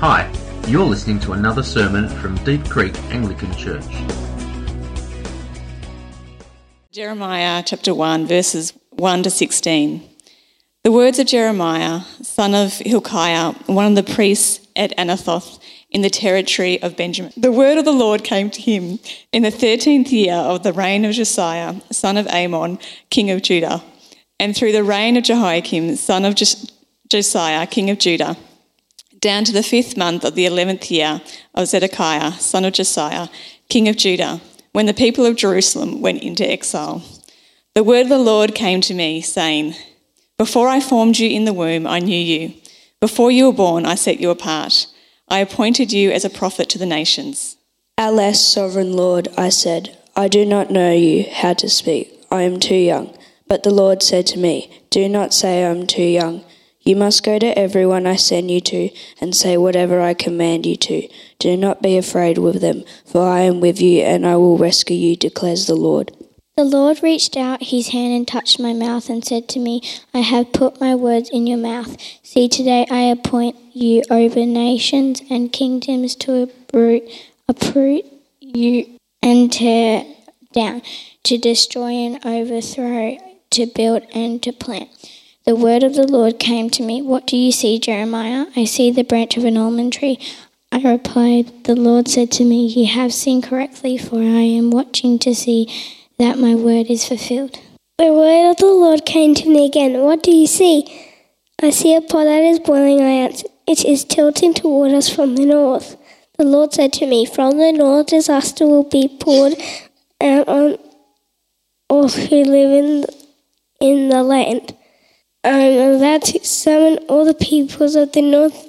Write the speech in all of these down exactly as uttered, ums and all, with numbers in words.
Hi, you're listening to another sermon from Deep Creek Anglican Church. Jeremiah chapter one, verses one to sixteen. The words of Jeremiah, son of Hilkiah, one of the priests at Anathoth in the territory of Benjamin. The word of the Lord came to him in the thirteenth year of the reign of Josiah, son of Amon, king of Judah, and through the reign of Jehoiakim, son of Jos- Josiah, king of Judah, down to the fifth month of the eleventh year of Zedekiah, son of Josiah, king of Judah, when the people of Jerusalem went into exile. The word of the Lord came to me, saying, Before I formed you in the womb, I knew you. Before you were born, I set you apart. I appointed you as a prophet to the nations. Alas, sovereign Lord, I said, I do not know you how to speak. I am too young. But the Lord said to me, Do not say I am too young. You must go to everyone I send you to and say whatever I command you to. Do not be afraid with them, for I am with you and I will rescue you, declares the Lord. The Lord reached out his hand and touched my mouth and said to me, I have put my words in your mouth. See, today I appoint you over nations and kingdoms to uproot, uproot you and tear down, to destroy and overthrow, to build and to plant. The word of the Lord came to me. What do you see, Jeremiah? I see the branch of an almond tree. I replied, The Lord said to me, You have seen correctly, for I am watching to see that my word is fulfilled. The word of the Lord came to me again. What do you see? I see a pot that is boiling, I answered. It is tilting toward us from the north. The Lord said to me, From the north disaster will be poured out on all who live in, in the land. I am about to summon all the peoples of the north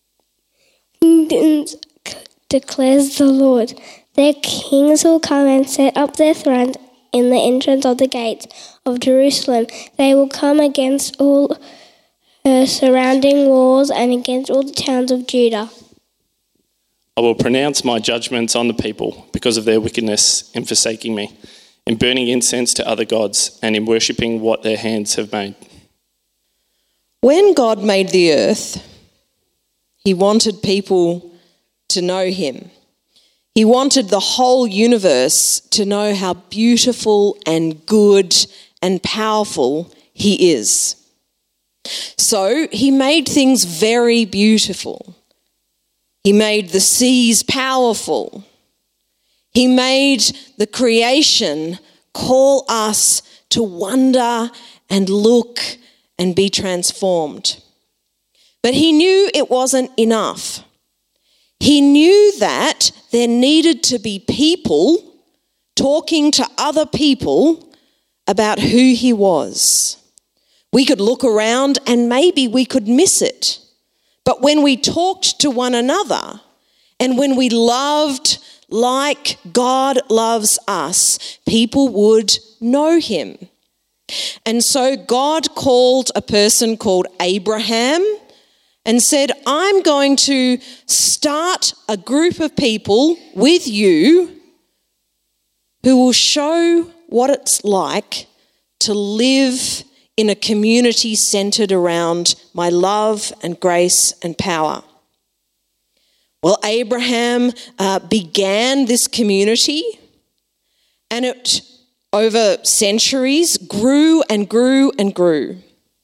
kingdoms, declares the Lord. Their kings will come and set up their thrones in the entrance of the gates of Jerusalem. They will come against all her surrounding walls and against all the towns of Judah. I will pronounce my judgments on the people because of their wickedness in forsaking me, in burning incense to other gods, and in worshipping what their hands have made. When God made the earth, he wanted people to know him. He wanted the whole universe to know how beautiful and good and powerful he is. So he made things very beautiful. He made the seas powerful. He made the creation call us to wonder and look and be transformed. But he knew it wasn't enough. He knew that there needed to be people talking to other people about who he was. We could look around and maybe we could miss it. But when we talked to one another and when we loved like God loves us, people would know him. And so God called a person called Abraham and said, I'm going to start a group of people with you who will show what it's like to live in a community centered around my love and grace and power. Well, Abraham uh, began this community, and it over centuries grew and grew and grew.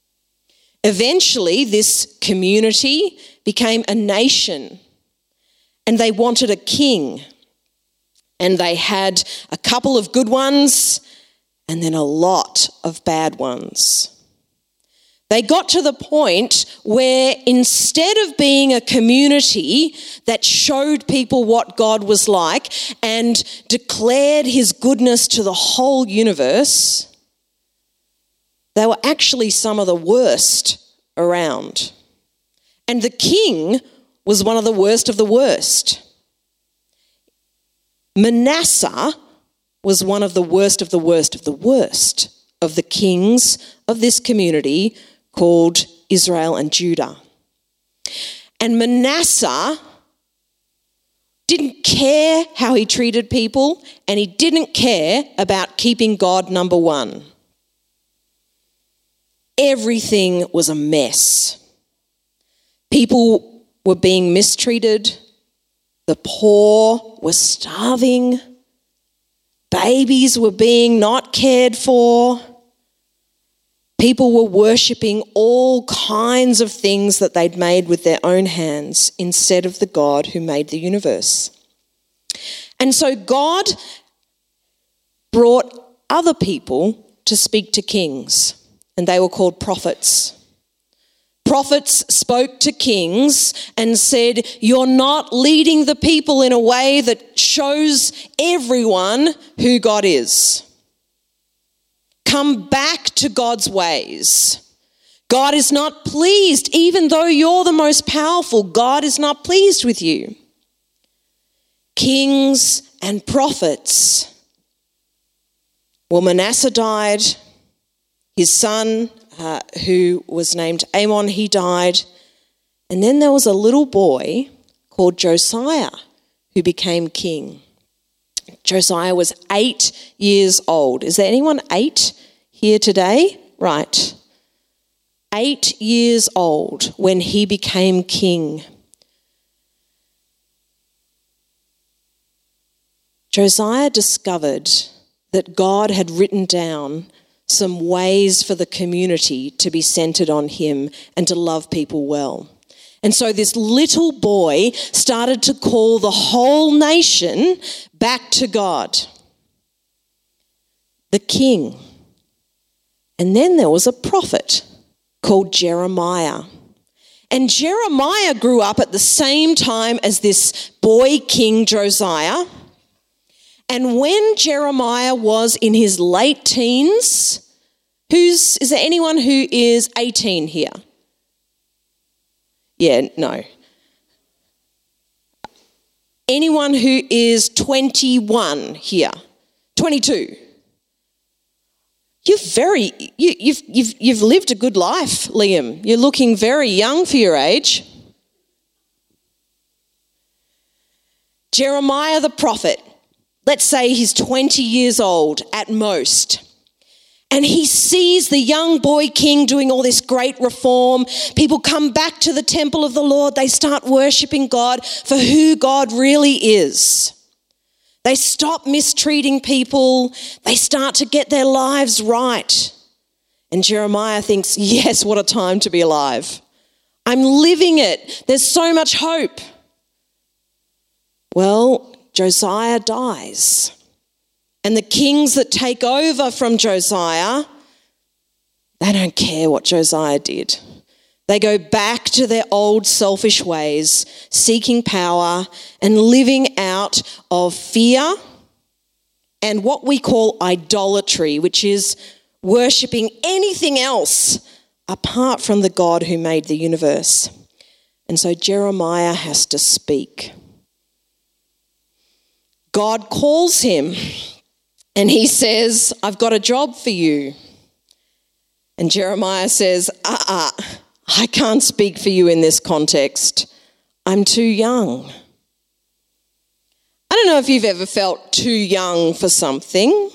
Eventually, this community became a nation, and they wanted a king. And they had a couple of good ones and then a lot of bad ones. They got to the point where instead of being a community that showed people what God was like and declared his goodness to the whole universe, they were actually some of the worst around. And the king was one of the worst of the worst. Manasseh was one of the worst of the worst of the worst of the kings of this community called Israel and Judah. And Manasseh didn't care how he treated people, and he didn't care about keeping God number one. Everything was a mess. People were being mistreated. The poor were starving. Babies were being not cared for. People were worshipping all kinds of things that they'd made with their own hands instead of the God who made the universe. And so God brought other people to speak to kings, and they were called prophets. Prophets spoke to kings and said, "You're not leading the people in a way that shows everyone who God is. Come back to God's ways. God is not pleased, even though you're the most powerful, God is not pleased with you." Kings and prophets. Well, Manasseh died. His son, uh, who was named Amon, he died. And then there was a little boy called Josiah who became king. Josiah was eight years old. Is there anyone eight here today? Right. Eight years old when he became king. Josiah discovered that God had written down some ways for the community to be centered on him and to love people well. And so this little boy started to call the whole nation back to God. The king. And then there was a prophet called Jeremiah. And Jeremiah grew up at the same time as this boy king Josiah. And when Jeremiah was in his late teens, who's, is there anyone who is eighteen here? Yeah, no. Anyone who is twenty-one here? twenty-two? You're very, you, you've, you've, you've lived a good life, Liam. You're looking very young for your age. Jeremiah the prophet. Let's say he's twenty years old at most. And he sees the young boy king doing all this great reform. People come back to the temple of the Lord. They start worshipping God for who God really is. They stop mistreating people. They start to get their lives right. And Jeremiah thinks, yes, what a time to be alive. I'm living it. There's so much hope. Well, Josiah dies. And the kings that take over from Josiah, they don't care what Josiah did. They go back to their old selfish ways, seeking power and living out of fear and what we call idolatry, which is worshipping anything else apart from the God who made the universe. And so Jeremiah has to speak. God calls him and he says, "I've got a job for you." And Jeremiah says, uh-uh, I can't speak for you in this context. I'm too young. I don't know if you've ever felt too young for something.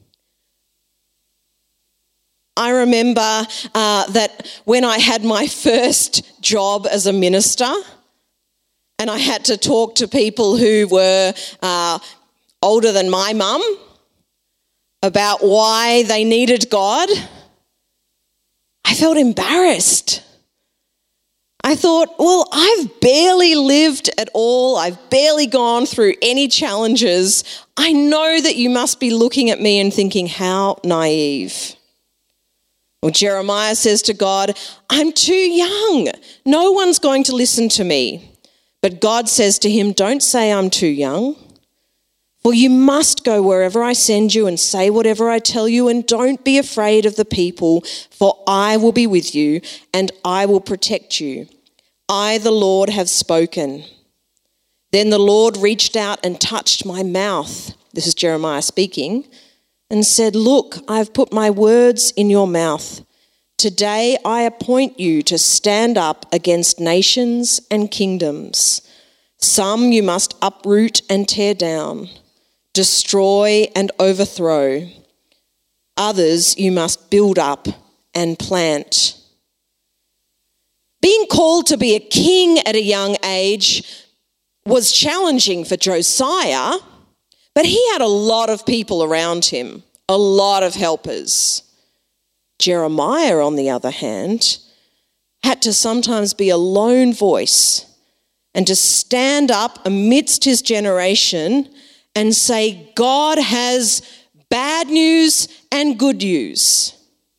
I remember uh, that when I had my first job as a minister, and I had to talk to people who were uh, older than my mum about why they needed God, I felt embarrassed. I thought, well, I've barely lived at all. I've barely gone through any challenges. I know that you must be looking at me and thinking, how naive. Well, Jeremiah says to God, I'm too young. No one's going to listen to me. But God says to him, don't say I'm too young, for you must go wherever I send you and say whatever I tell you, and don't be afraid of the people, for I will be with you and I will protect you. I, the Lord, have spoken. Then the Lord reached out and touched my mouth. This is Jeremiah speaking, and said, look, I have put my words in your mouth. Today I appoint you to stand up against nations and kingdoms. Some you must uproot and tear down, destroy and overthrow. Others you must build up and plant. Being called to be a king at a young age was challenging for Josiah, but he had a lot of people around him, a lot of helpers. Jeremiah, on the other hand, had to sometimes be a lone voice and to stand up amidst his generation and say, God has bad news and good news.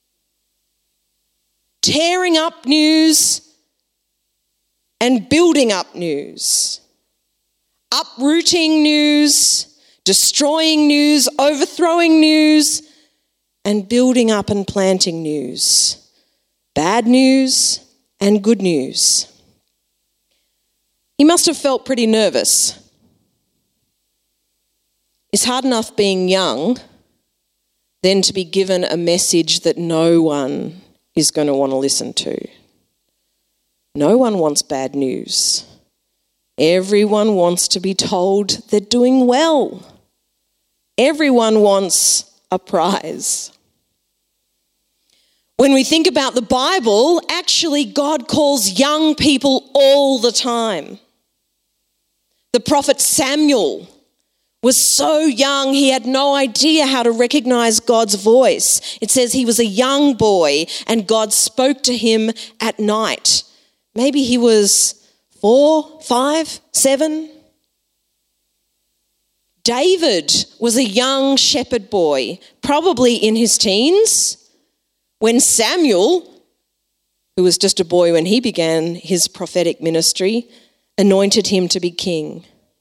Tearing up news and building up news. Uprooting news, destroying news, overthrowing news, and building up and planting news. Bad news and good news. He must have felt pretty nervous. It's hard enough being young than to be given a message that no one is going to want to listen to. No one wants bad news. Everyone wants to be told they're doing well. Everyone wants a prize. When we think about the Bible, actually God calls young people all the time. The prophet Samuel was so young he had no idea how to recognize God's voice. It says he was a young boy and God spoke to him at night. Maybe he was four, five, seven. David was a young shepherd boy, probably in his teens, when Samuel, who was just a boy when he began his prophetic ministry, anointed him to be king.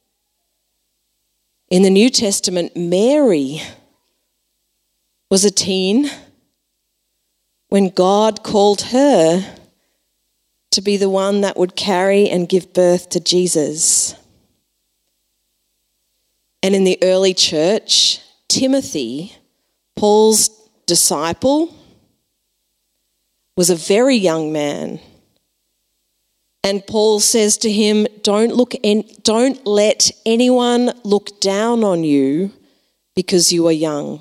In the New Testament, Mary was a teen when God called her to be the one that would carry and give birth to Jesus. And in the early church, Timothy, Paul's disciple, was a very young man. And Paul says to him, don't look in, don't let anyone look down on you because you are young.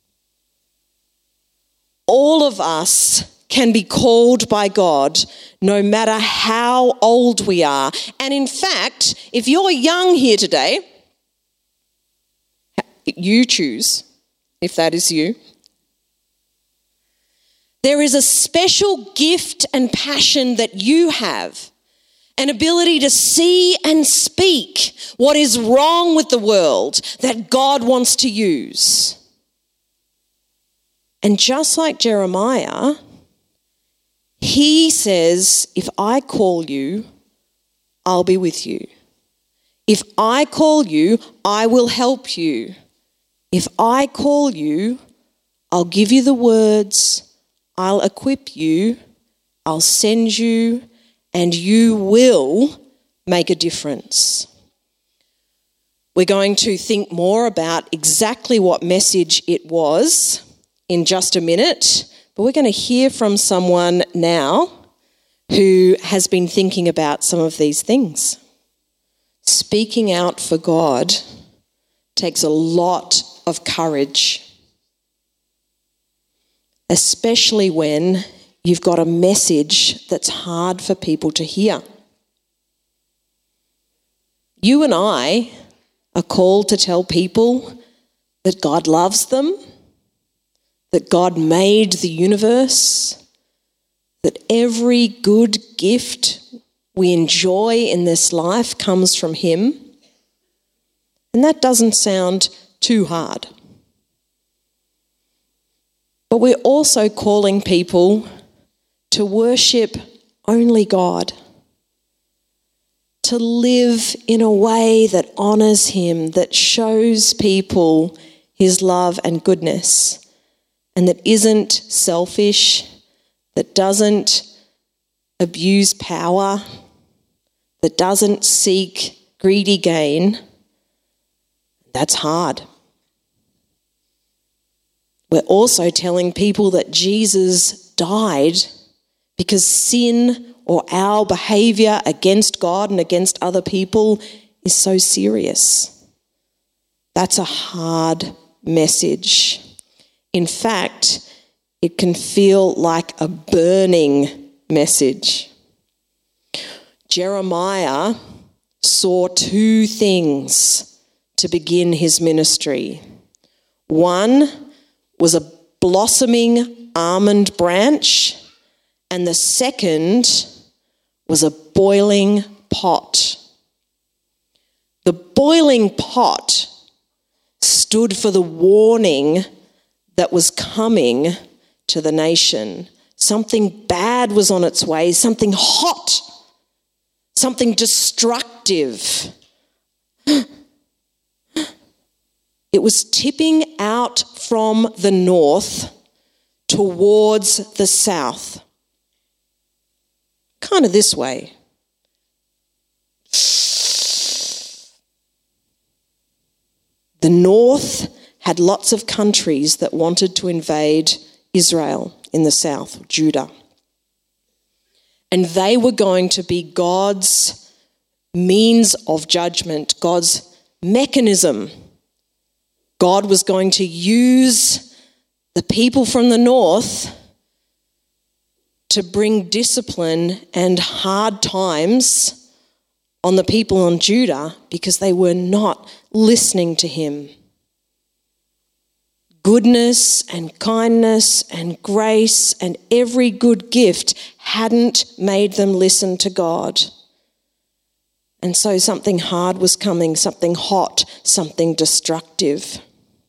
All of us can be called by God no matter how old we are. And in fact, if you're young here today, you choose if that is you. There is a special gift and passion that you have, an ability to see and speak what is wrong with the world that God wants to use. And just like Jeremiah, he says, if I call you, I'll be with you. If I call you, I will help you. If I call you, I'll give you the words, I'll equip you, I'll send you, and you will make a difference. We're going to think more about exactly what message it was in just a minute, but we're going to hear from someone now who has been thinking about some of these things. Speaking out for God takes a lot of courage, especially when you've got a message that's hard for people to hear. You and I are called to tell people that God loves them, that God made the universe, that every good gift we enjoy in this life comes from Him. And that doesn't sound too hard. But we're also calling people to worship only God, to live in a way that honours Him, that shows people His love and goodness, and that isn't selfish, that doesn't abuse power, that doesn't seek greedy gain. That's hard. We're also telling people that Jesus died because sin or our behaviour against God and against other people is so serious. That's a hard message. In fact, it can feel like a burning message. Jeremiah saw two things to begin his ministry. One was a blossoming almond branch, and the second was a boiling pot. The boiling pot stood for the warning that was coming to the nation. Something bad was on its way, something hot, something destructive. It was tipping out from the north towards the south. Kind of this way. The north had lots of countries that wanted to invade Israel in the south, Judah. And they were going to be God's means of judgment, God's mechanism. God was going to use the people from the north to bring discipline and hard times on the people in Judah because they were not listening to him. Goodness and kindness and grace and every good gift hadn't made them listen to God. And so something hard was coming, something hot, something destructive.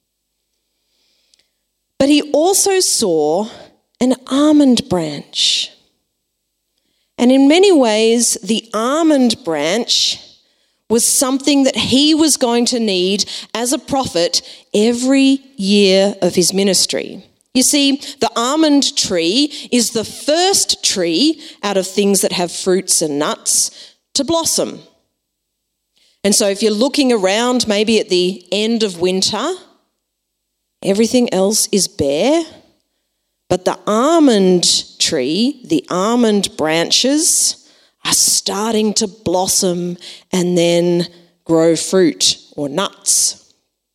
But he also saw an almond branch. And in many ways, the almond branch was something that he was going to need as a prophet every year of his ministry. You see, the almond tree is the first tree out of things that have fruits and nuts to blossom. And so if you're looking around maybe at the end of winter, everything else is bare. But the almond tree, the almond branches are starting to blossom and then grow fruit or nuts.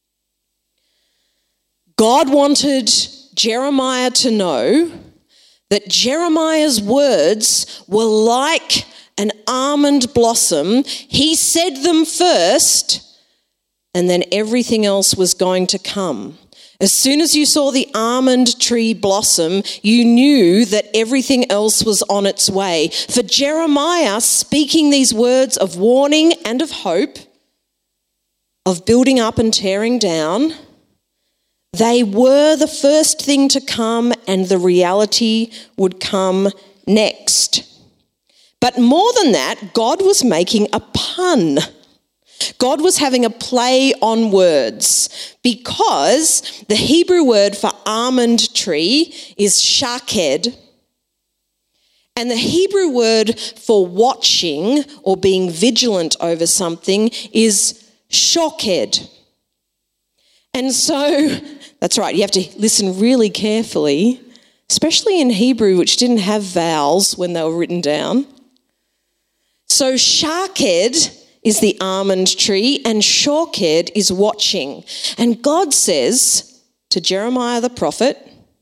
God wanted Jeremiah to know that Jeremiah's words were like an almond blossom. He said them first, and then everything else was going to come. As soon as you saw the almond tree blossom, you knew that everything else was on its way. For Jeremiah, speaking these words of warning and of hope, of building up and tearing down, they were the first thing to come, and the reality would come next. But more than that, God was making a pun. God was having a play on words because the Hebrew word for almond tree is shaked, and the Hebrew word for watching or being vigilant over something is shoked. And so, that's right, you have to listen really carefully, especially in Hebrew, which didn't have vowels when they were written down. So shaked is the almond tree, and shoked is watching. And God says to Jeremiah the prophet,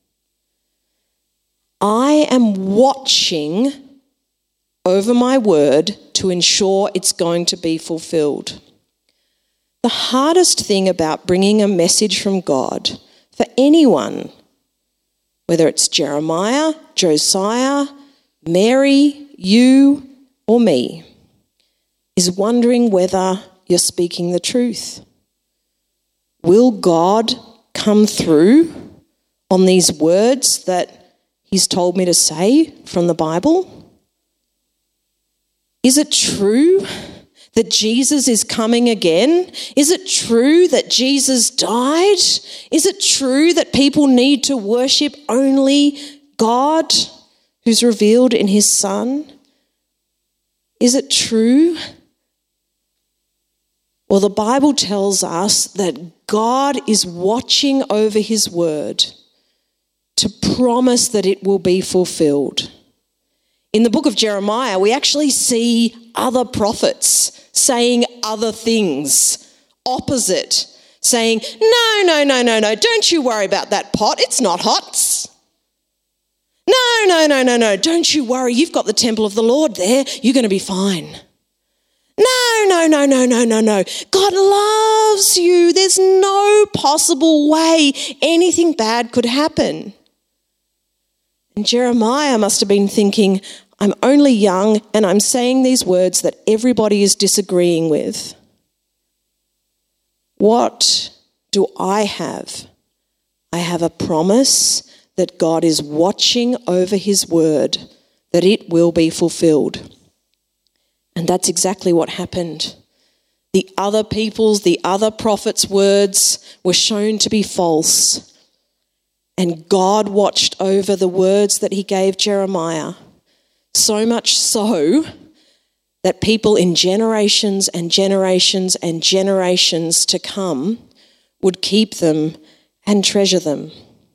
I am watching over my word to ensure it's going to be fulfilled. The hardest thing about bringing a message from God for anyone, whether it's Jeremiah, Josiah, Mary, you, or me, is wondering whether you're speaking the truth. Will God come through on these words that he's told me to say from the Bible? Is it true that Jesus is coming again? Is it true that Jesus died? Is it true that people need to worship only God who's revealed in his Son? Is it true? Well, the Bible tells us that God is watching over his word to promise that it will be fulfilled. In the book of Jeremiah, we actually see other prophets saying other things, opposite, saying, no, no, no, no, no, don't you worry about that pot, it's not hot. No, no, no, no, no. Don't you worry. You've got the temple of the Lord there. You're going to be fine. No, no, no, no, no, no, no. God loves you. There's no possible way anything bad could happen. And Jeremiah must have been thinking, I'm only young and I'm saying these words that everybody is disagreeing with. What do I have? I have a promise that God is watching over his word, that it will be fulfilled. And that's exactly what happened. The other people's, the other prophets' words were shown to be false. And God watched over the words that he gave Jeremiah, so much so that people in generations and generations and generations to come would keep them and treasure them.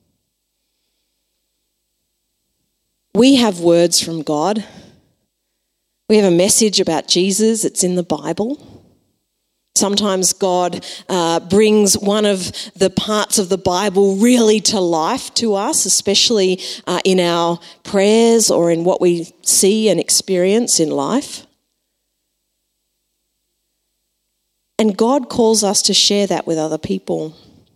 We have words from God. We have a message about Jesus. It's in the Bible. Sometimes God uh, brings one of the parts of the Bible really to life to us, especially uh, in our prayers or in what we see and experience in life. And God calls us to share that with other people.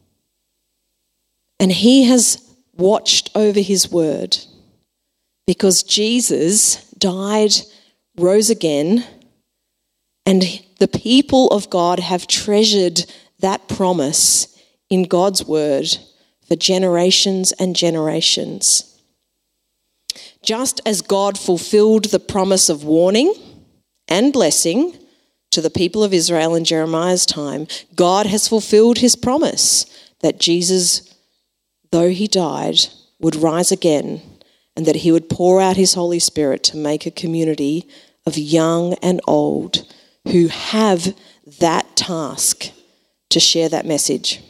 And he has watched over his word because Jesus died, rose again, and the people of God have treasured that promise in God's word for generations and generations. Just as God fulfilled the promise of warning and blessing to the people of Israel in Jeremiah's time, God has fulfilled his promise that Jesus, though he died, would rise again and that he would pour out his Holy Spirit to make a community of young and old who have that task to share that message.